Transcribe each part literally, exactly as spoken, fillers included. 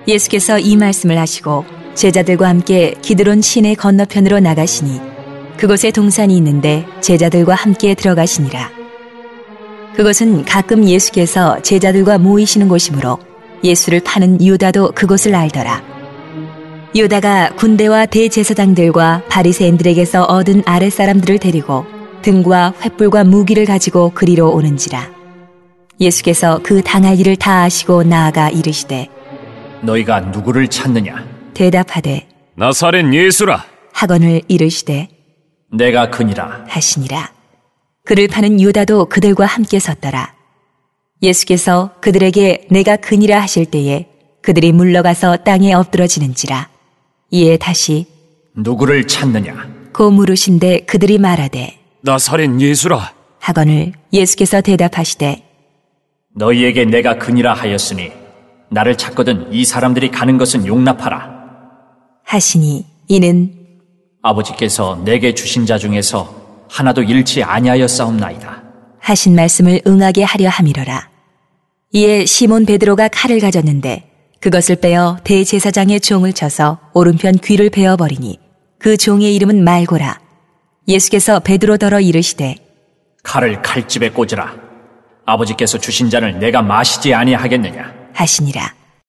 예수께서 이 말씀을 하시고 제자들과 함께 기드론 시내 건너편으로 나가시니 그곳에 동산이 있는데 제자들과 함께 들어가시니라. 그것은 가끔 예수께서 제자들과 모이시는 곳이므로 예수를 파는 유다도 그곳을 알더라. 유다가 군대와 대제사장들과 바리새인들에게서 얻은 아랫사람들을 데리고 등과 횃불과 무기를 가지고 그리로 오는지라. 예수께서 그 당할 일을 다 아시고 나아가 이르시되 너희가 누구를 찾느냐? 대답하되 나사렛 예수라 하거늘 이르시되 내가 그니라 하시니라. 그를 파는 유다도 그들과 함께 섰더라. 예수께서 그들에게 내가 그니라 하실 때에 그들이 물러가서 땅에 엎드러지는지라. 이에 다시 누구를 찾느냐? 고 물으신데 그들이 말하되 나사렛 예수라 하거늘 예수께서 대답하시되 너희에게 내가 그니라 하였으니 나를 찾거든 이 사람들이 가는 것은 용납하라 하시니 이는 아버지께서 내게 주신 자 중에서 하나도 잃지 아니하였사옵나이다 하신 말씀을 응하게 하려 함이러라. 이에 시몬 베드로가 칼을 가졌는데 그것을 빼어 대제사장의 종을 쳐서 오른편 귀를 베어버리니 그 종의 이름은 말고라. 예수께서 베드로더러 이르시되 칼을 칼집에 꽂으라. 아버지께서 주신 잔을 내가 마시지 아니하겠느냐 하시니라.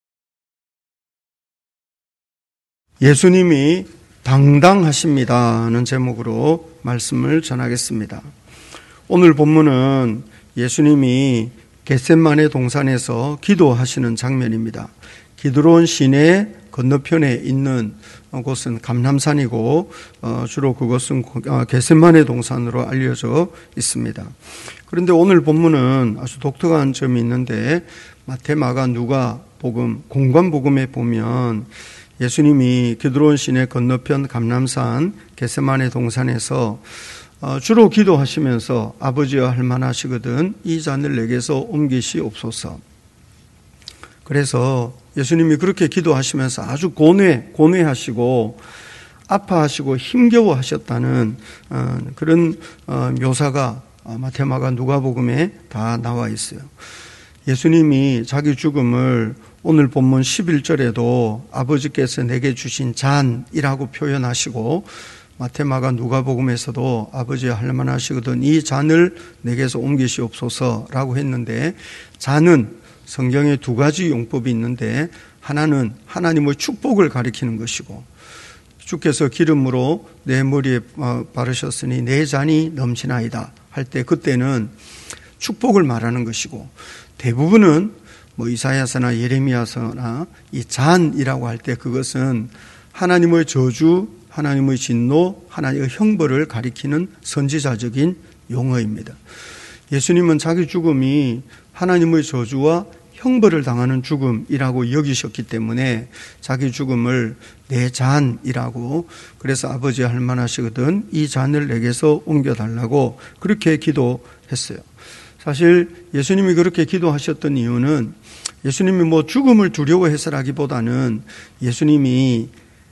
예수님이 당당하십니다는 제목으로 말씀을 전하겠습니다. 오늘 본문은 예수님이 겟셋마네 동산에서 기도하시는 장면입니다. 기드론 시내 건너편에 있는 곳은 감람산이고 주로 그것은 겟셋마네 동산으로 알려져 있습니다. 그런데 오늘 본문은 아주 독특한 점이 있는데 마태, 마가, 누가 복음, 공관 복음에 보면 예수님이 기드론 시내 건너편 감람산 겟셋마네 동산에서 주로 기도하시면서 아버지여 할만하시거든 이 잔을 내게서 옮기시옵소서. 그래서 예수님이 그렇게 기도하시면서 아주 고뇌, 고뇌하시고 아파하시고 힘겨워하셨다는 그런 묘사가 마태, 마가, 누가복음에 다 나와 있어요. 예수님이 자기 죽음을 오늘 본문 십일 절에도 아버지께서 내게 주신 잔이라고 표현하시고 마태, 마가, 누가복음에서도 아버지여 할만하시거든 이 잔을 내게서 옮기시옵소서라고 했는데 바는 성경에 두 가지 용법이 있는데 하나는 하나님의 축복을 가리키는 것이고 주께서 기름으로 내 머리에 바르셨으니 내 잔이 넘치나이다 할 때 그때는 축복을 말하는 것이고 대부분은 뭐 이사야서나 예레미야서나 이 잔이라고 할 때 그것은 하나님의 저주, 하나님의 진노, 하나님의 형벌을 가리키는 선지자적인 용어입니다. 예수님은 자기 죽음이 하나님의 저주와 형벌을 당하는 죽음이라고 여기셨기 때문에 자기 죽음을 내 잔이라고 그래서 아버지 할만하시거든 이 잔을 내게서 옮겨달라고 그렇게 기도했어요. 사실 예수님이 그렇게 기도하셨던 이유는 예수님이 뭐 죽음을 두려워해서라기보다는 예수님이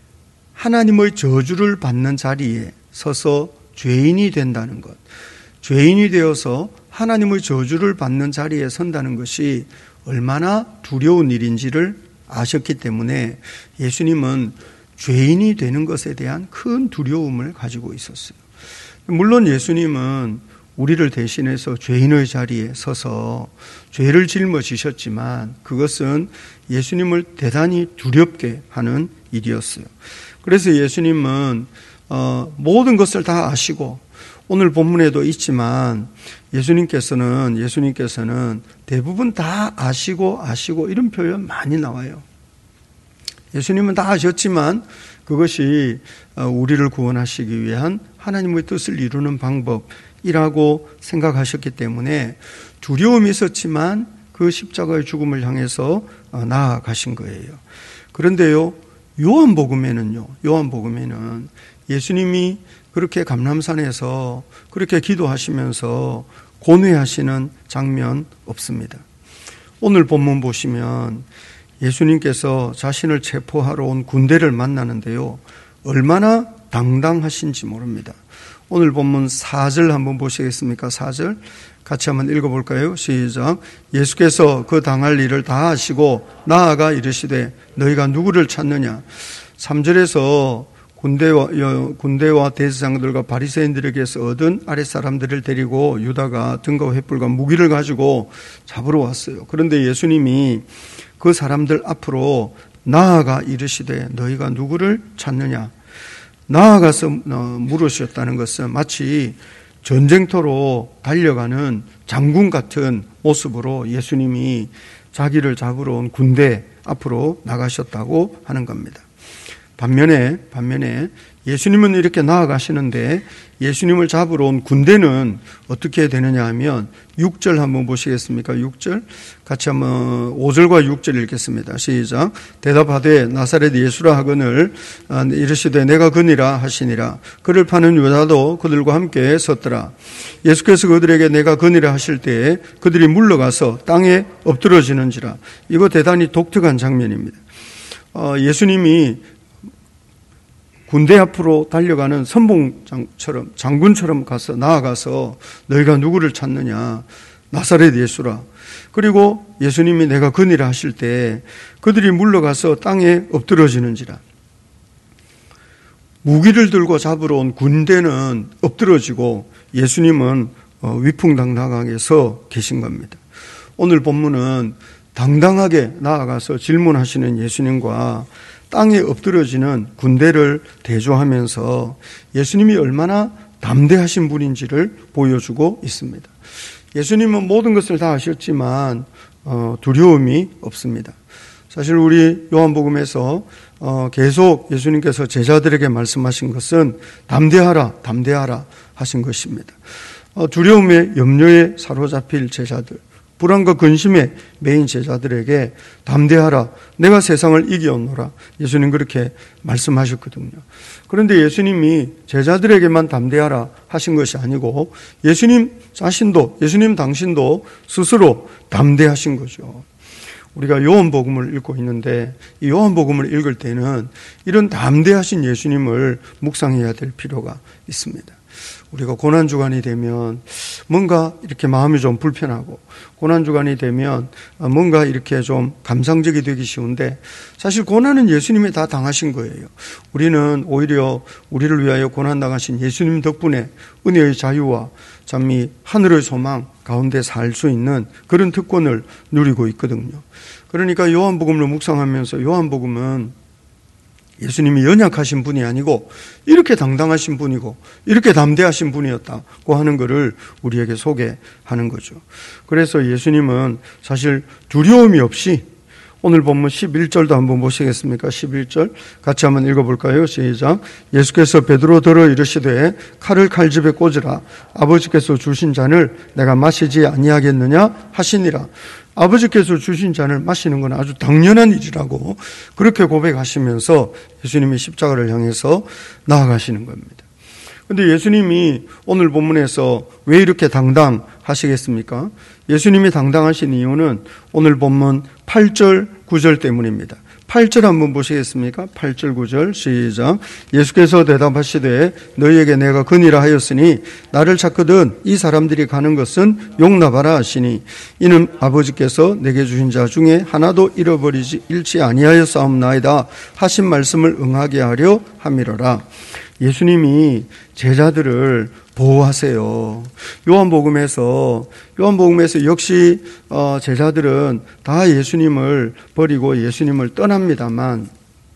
하나님의 저주를 받는 자리에 서서 죄인이 된다는 것, 죄인이 되어서 하나님의 저주를 받는 자리에 선다는 것이 얼마나 두려운 일인지를 아셨기 때문에 예수님은 죄인이 되는 것에 대한 큰 두려움을 가지고 있었어요. 물론 예수님은 우리를 대신해서 죄인의 자리에 서서 죄를 짊어지셨지만 그것은 예수님을 대단히 두렵게 하는 일이었어요. 그래서 예수님은 어, 모든 것을 다 아시고 오늘 본문에도 있지만 예수님께서는 예수님께서는 대부분 다 아시고 아시고 이런 표현 많이 나와요. 예수님은 다 아셨지만 그것이 우리를 구원하시기 위한 하나님의 뜻을 이루는 방법이라고 생각하셨기 때문에 두려움이 있었지만 그 십자가의 죽음을 향해서 나아가신 거예요. 그런데요, 요한복음에는요, 요한복음에는 예수님이 그렇게 감람산에서 그렇게 기도하시면서 고뇌하시는 장면 없습니다. 오늘 본문 보시면 예수님께서 자신을 체포하러 온 군대를 만나는데요, 얼마나 당당하신지 모릅니다. 오늘 본문 사 절 한번 보시겠습니까? 사 절 같이 한번 읽어볼까요? 시작. 예수께서 그 당할 일을 다 하시고 나아가 이르시되 너희가 누구를 찾느냐. 삼 절에서 군대와, 군대와 대제사장들과 바리새인들에게서 얻은 아랫사람들을 데리고 유다가 등과 횃불과 무기를 가지고 잡으러 왔어요. 그런데 예수님이 그 사람들 앞으로 나아가 이르시되 너희가 누구를 찾느냐. 나아가서 물으셨다는 것은 마치 전쟁터로 달려가는 장군 같은 모습으로 예수님이 자기를 잡으러 온 군대 앞으로 나가셨다고 하는 겁니다. 반면에, 반면에 예수님은 이렇게 나아가시는데 예수님을 잡으러 온 군대는 어떻게 되느냐 하면 육 절 한번 보시겠습니까? 육 절 같이 한번 오 절과 육 절 읽겠습니다. 시작. 대답하되 나사렛 예수라 하거늘 이르시되 내가 그니라 하시니라. 그를 파는 유다도 그들과 함께 섰더라. 예수께서 그들에게 내가 그니라 하실 때에 그들이 물러가서 땅에 엎드러지는지라. 이거 대단히 독특한 장면입니다. 예수님이 군대 앞으로 달려가는 선봉장처럼 장군처럼 가서 나아가서 너희가 누구를 찾느냐. 나사렛 예수라. 그리고 예수님이 내가 그니라 하실 때 그들이 물러가서 땅에 엎드러지는지라. 무기를 들고 잡으러 온 군대는 엎드러지고 예수님은 위풍당당하게 서 계신 겁니다. 오늘 본문은 당당하게 나아가서 질문하시는 예수님과 땅에 엎드러지는 군대를 대조하면서 예수님이 얼마나 담대하신 분인지를 보여주고 있습니다. 예수님은 모든 것을 다 하셨지만 어, 두려움이 없습니다. 사실 우리 요한복음에서 어, 계속 예수님께서 제자들에게 말씀하신 것은 담대하라, 담대하라 하신 것입니다. 어, 두려움에 염려에 사로잡힐 제자들, 불안과 근심의 메인 제자들에게 담대하라, 내가 세상을 이기었노라. 예수님 그렇게 말씀하셨거든요. 그런데 예수님이 제자들에게만 담대하라 하신 것이 아니고 예수님 자신도, 예수님 당신도 스스로 담대하신 거죠. 우리가 요한복음을 읽고 있는데 이 요한복음을 읽을 때는 이런 담대하신 예수님을 묵상해야 될 필요가 있습니다. 우리가 고난주간이 되면 뭔가 이렇게 마음이 좀 불편하고 고난주간이 되면 뭔가 이렇게 좀 감상적이 되기 쉬운데 사실 고난은 예수님이 다 당하신 거예요. 우리는 오히려 우리를 위하여 고난당하신 예수님 덕분에 은혜의 자유와 참 이 하늘의 소망 가운데 살 수 있는 그런 특권을 누리고 있거든요. 그러니까 요한복음을 묵상하면서 요한복음은 예수님이 연약하신 분이 아니고 이렇게 당당하신 분이고 이렇게 담대하신 분이었다고 하는 것을 우리에게 소개하는 거죠. 그래서 예수님은 사실 두려움이 없이 오늘 본문 십일 절도 한번 보시겠습니까? 십일 절 같이 한번 읽어볼까요? 시작. 예수께서 베드로 들어 이르시되 칼을 칼집에 꽂으라. 아버지께서 주신 잔을 내가 마시지 아니하겠느냐 하시니라. 아버지께서 주신 잔을 마시는 건 아주 당연한 일이라고 그렇게 고백하시면서 예수님이 십자가를 향해서 나아가시는 겁니다. 그런데 예수님이 오늘 본문에서 왜 이렇게 당당하시겠습니까? 예수님이 당당하신 이유는 오늘 본문 팔 절, 구 절 때문입니다. 팔 절 한번 보시겠습니까? 팔 절, 구 절 시작. 예수께서 대답하시되 너희에게 내가 그니라 하였으니 나를 찾거든 이 사람들이 가는 것은 용납하라 하시니 이는 아버지께서 내게 주신 자 중에 하나도 잃어버리지 잃지 아니하였사옵나이다 하신 말씀을 응하게 하려 함이로라. 예수님이 제자들을 보호하세요. 요한복음에서 요한복음에서 역시 제자들은 다 예수님을 버리고 예수님을 떠납니다만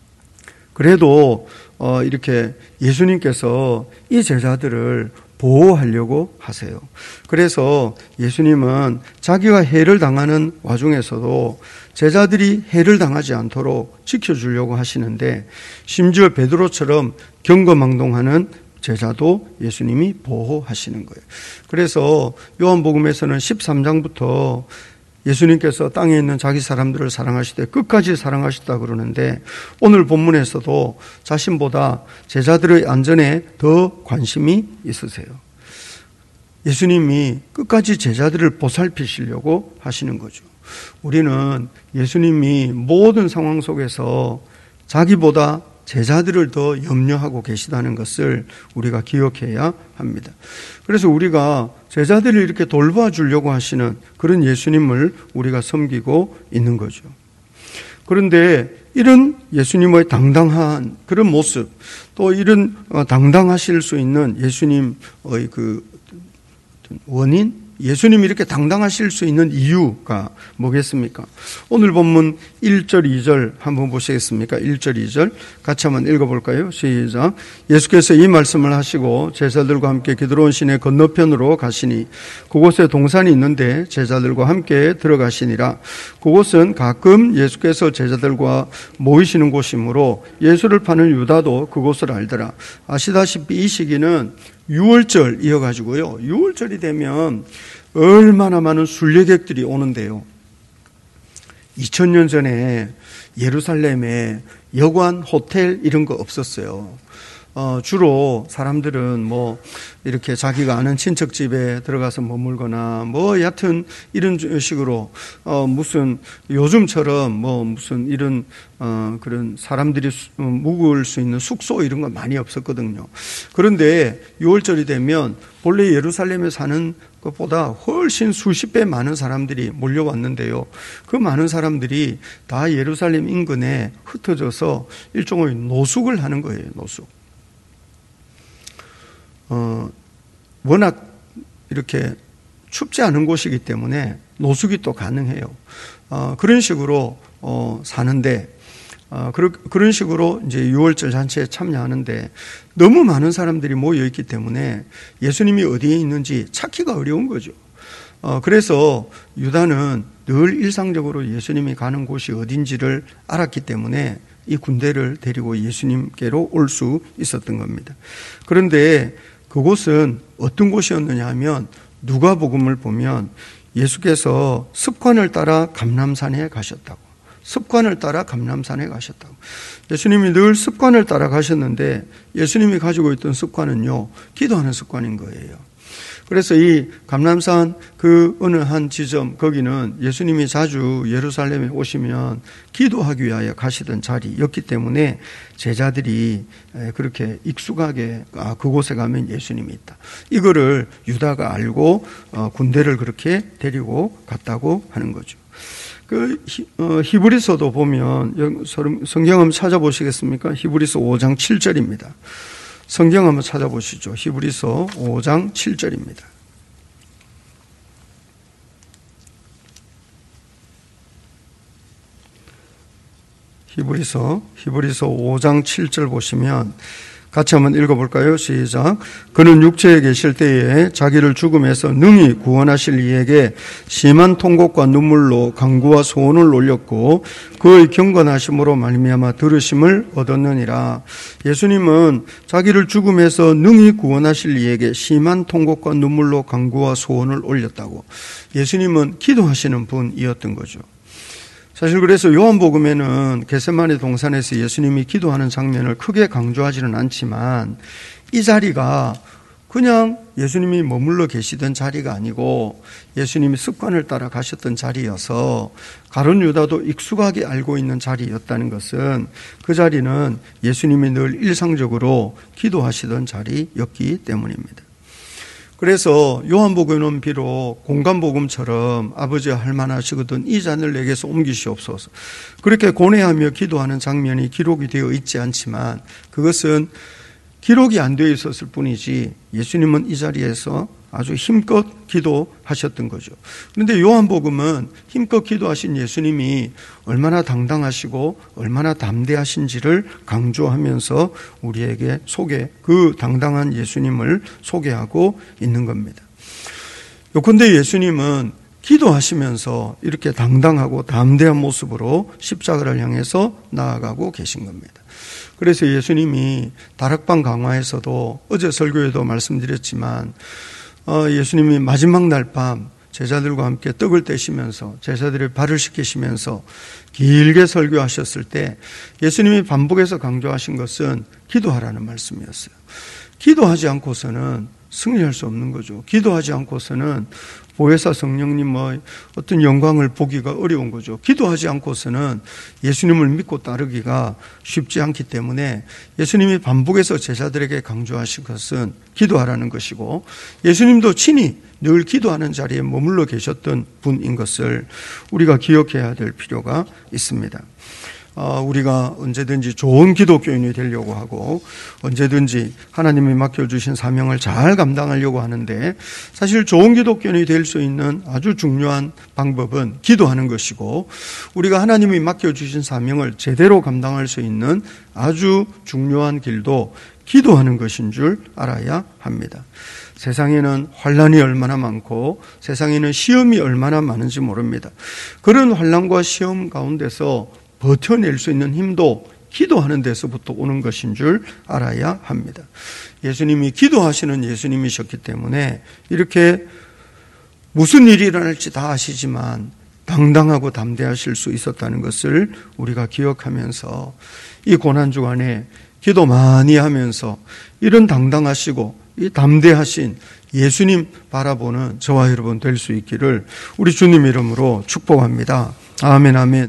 그래도 이렇게 예수님께서 이 제자들을 보호하려고 하세요. 그래서 예수님은 자기가 해를 당하는 와중에서도 제자들이 해를 당하지 않도록 지켜주려고 하시는데 심지어 베드로처럼 경거망동하는 제자도 예수님이 보호하시는 거예요. 그래서 요한복음에서는 십삼 장부터 예수님께서 땅에 있는 자기 사람들을 사랑하시되 끝까지 사랑하셨다 그러는데 오늘 본문에서도 자신보다 제자들의 안전에 더 관심이 있으세요. 예수님이 끝까지 제자들을 보살피시려고 하시는 거죠. 우리는 예수님이 모든 상황 속에서 자기보다 제자들을 더 염려하고 계시다는 것을 우리가 기억해야 합니다. 그래서 우리가 제자들을 이렇게 돌봐주려고 하시는 그런 예수님을 우리가 섬기고 있는 거죠. 그런데 이런 예수님의 당당한 그런 모습, 또 이런 당당하실 수 있는 예수님의 그 원인, 예수님이 이렇게 당당하실 수 있는 이유가 뭐겠습니까? 오늘 본문 일 절, 이 절 한번 보시겠습니까? 일 절, 이 절 같이 한번 읽어볼까요? 시작. 예수께서 이 말씀을 하시고 제자들과 함께 기드론 시내 건너편으로 가시니 그곳에 동산이 있는데 제자들과 함께 들어가시니라. 그곳은 가끔 예수께서 제자들과 모이시는 곳이므로 예수를 파는 유다도 그곳을 알더라. 아시다시피 이 시기는 유월절 이어가지고요. 유월절이 되면 얼마나 많은 순례객들이 오는데요. 이천 년 전에 예루살렘에 여관, 호텔 이런 거 없었어요. 어, 주로 사람들은 뭐 이렇게 자기가 아는 친척 집에 들어가서 머물거나 뭐 여하튼 이런 식으로 어 무슨 요즘처럼 뭐 무슨 이런 어 그런 사람들이 수, 어, 묵을 수 있는 숙소 이런 건 많이 없었거든요. 그런데 유월절이 되면 본래 예루살렘에 사는 것보다 훨씬 수십 배 많은 사람들이 몰려왔는데요. 그 많은 사람들이 다 예루살렘 인근에 흩어져서 일종의 노숙을 하는 거예요. 노숙. 어, 워낙 이렇게 춥지 않은 곳이기 때문에 노숙이 또 가능해요. 어, 그런 식으로 어, 사는데 어, 그러, 그런 식으로 이제 유월절 잔치에 참여하는데 너무 많은 사람들이 모여 있기 때문에 예수님이 어디에 있는지 찾기가 어려운 거죠. 어, 그래서 유다는 늘 일상적으로 예수님이 가는 곳이 어딘지를 알았기 때문에 이 군대를 데리고 예수님께로 올 수 있었던 겁니다. 그런데 그곳은 어떤 곳이었느냐 하면 누가복음을 보면 예수께서 습관을 따라 감람산에 가셨다고. 습관을 따라 감람산에 가셨다고. 예수님이 늘 습관을 따라 가셨는데 예수님이 가지고 있던 습관은요, 기도하는 습관인 거예요. 그래서 이 감람산 그 어느 한 지점, 거기는 예수님이 자주 예루살렘에 오시면 기도하기 위하여 가시던 자리였기 때문에 제자들이 그렇게 익숙하게 아, 그곳에 가면 예수님이 있다. 이거를 유다가 알고 어, 군대를 그렇게 데리고 갔다고 하는 거죠. 그 히, 어, 히브리서도 보면 성경 한번 찾아보시겠습니까? 히브리서 오 장 칠 절입니다. 성경 한번 찾아보시죠. 히브리서 오 장 칠 절입니다. 히브리서 히브리서 오 장 칠 절 보시면 같이 한번 읽어볼까요? 시작. 그는 육체에 계실 때에 자기를 죽음에서 능히 구원하실 이에게 심한 통곡과 눈물로 간구와 소원을 올렸고 그의 경건하심으로 말미암아 들으심을 얻었느니라. 예수님은 자기를 죽음에서 능히 구원하실 이에게 심한 통곡과 눈물로 간구와 소원을 올렸다고. 예수님은 기도하시는 분이었던 거죠. 사실 그래서 요한복음에는 겟세마네 동산에서 예수님이 기도하는 장면을 크게 강조하지는 않지만 이 자리가 그냥 예수님이 머물러 계시던 자리가 아니고 예수님이 습관을 따라 가셨던 자리여서 가룟 유다도 익숙하게 알고 있는 자리였다는 것은 그 자리는 예수님이 늘 일상적으로 기도하시던 자리였기 때문입니다. 그래서 요한복음은 비록 공간복음처럼 아버지와 할만하시거든 이 잔을 내게서 옮기시옵소서 그렇게 고뇌하며 기도하는 장면이 기록이 되어 있지 않지만 그것은 기록이 안 되어 있었을 뿐이지 예수님은 이 자리에서 아주 힘껏 기도하셨던 거죠. 그런데 요한복음은 힘껏 기도하신 예수님이 얼마나 당당하시고 얼마나 담대하신지를 강조하면서 우리에게 소개, 그 당당한 예수님을 소개하고 있는 겁니다. 요컨대 예수님은 기도하시면서 이렇게 당당하고 담대한 모습으로 십자가를 향해서 나아가고 계신 겁니다. 그래서 예수님이 다락방 강화에서도 어제 설교에도 말씀드렸지만 어, 예수님이 마지막 날 밤 제자들과 함께 떡을 떼시면서 제자들의 발을 씻기시면서 길게 설교하셨을 때 예수님이 반복해서 강조하신 것은 기도하라는 말씀이었어요. 기도하지 않고서는 승리할 수 없는 거죠. 기도하지 않고서는 보혜사 성령님 뭐 어떤 영광을 보기가 어려운 거죠. 기도하지 않고서는 예수님을 믿고 따르기가 쉽지 않기 때문에 예수님이 반복해서 제자들에게 강조하신 것은 기도하라는 것이고, 예수님도 친히 늘 기도하는 자리에 머물러 계셨던 분인 것을 우리가 기억해야 될 필요가 있습니다. 어, 우리가 언제든지 좋은 기독교인이 되려고 하고 언제든지 하나님이 맡겨주신 사명을 잘 감당하려고 하는데, 사실 좋은 기독교인이 될 수 있는 아주 중요한 방법은 기도하는 것이고, 우리가 하나님이 맡겨주신 사명을 제대로 감당할 수 있는 아주 중요한 길도 기도하는 것인 줄 알아야 합니다. 세상에는 환난이 얼마나 많고 세상에는 시험이 얼마나 많은지 모릅니다. 그런 환난과 시험 가운데서 버텨낼 수 있는 힘도 기도하는 데서부터 오는 것인 줄 알아야 합니다. 예수님이 기도하시는 예수님이셨기 때문에 이렇게 무슨 일이 일어날지 다 아시지만 당당하고 담대하실 수 있었다는 것을 우리가 기억하면서 이 고난주간에 기도 많이 하면서 이런 당당하시고 이 담대하신 예수님 바라보는 저와 여러분 될 수 있기를 우리 주님 이름으로 축복합니다. 아멘, 아멘.